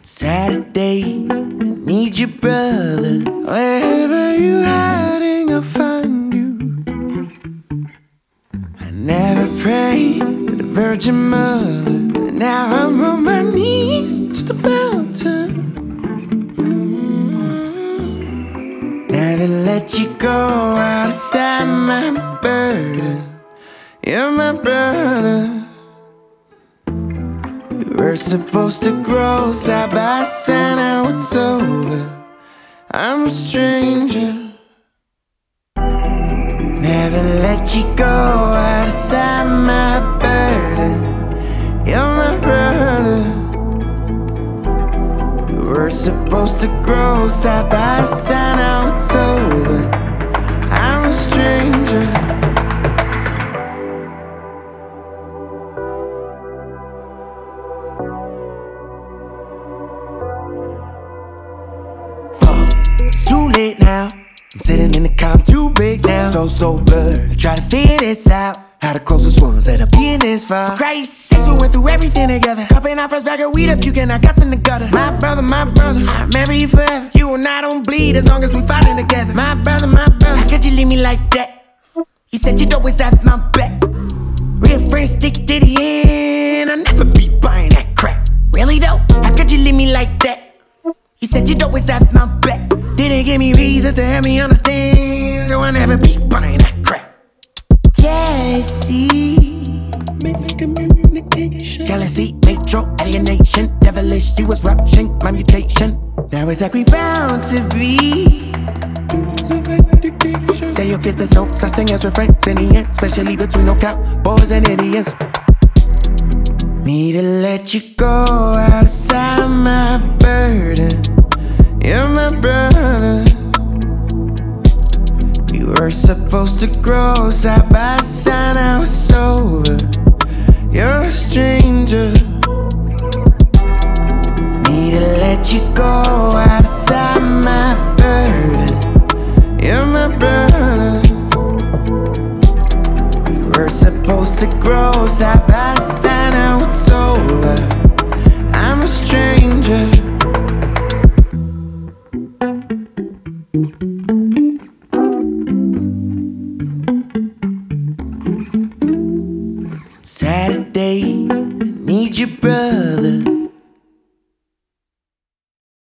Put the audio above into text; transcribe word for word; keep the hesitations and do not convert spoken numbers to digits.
Saturday, need your brother. Wherever you hiding, I'll find you. I never prayed to the Virgin Mother, but now I'm on my knees, just about to. Never let you go outside my burden. You're my brother. We were supposed to grow side by side, now it's over. I'm a stranger. Never let you go outside my burden. You're my brother. We were supposed to grow side by side, now it's over. I'm a stranger. It's too late now. I'm sitting in the car, I'm too big now. So, so blurred. I try to figure this out. How the closest ones end up being this far. For Christ's sakes, we went through everything together. Cupping our first bag of weed up, you cannot got in the gutter. My brother, my brother, I remember you forever. You and I don't bleed as long as we fighting together. My brother, my brother, how could you leave me like that? You said you'd always have my back. Real friends stick to the end. I'll never be buying that crap. Really though? How could you leave me like that? You said you'd always have my back. Didn't give me reasons to help me understand, so I never be buying that crap. Jealousy, miscommunication, jealousy, metro, alienation, devilish. You was rushing my mutation. Now it's like we bound to be. Tell your kids there's no such thing as friends in the end, especially between no cowboys and Indians. Need to let you go outside my burden. You're my brother. We were supposed to grow side by side, now it's over. You're a stranger. Need to let you go outside my burden. You're my brother. We were supposed to grow side by side, now it's over. I'm a stranger. Saturday, need your brother.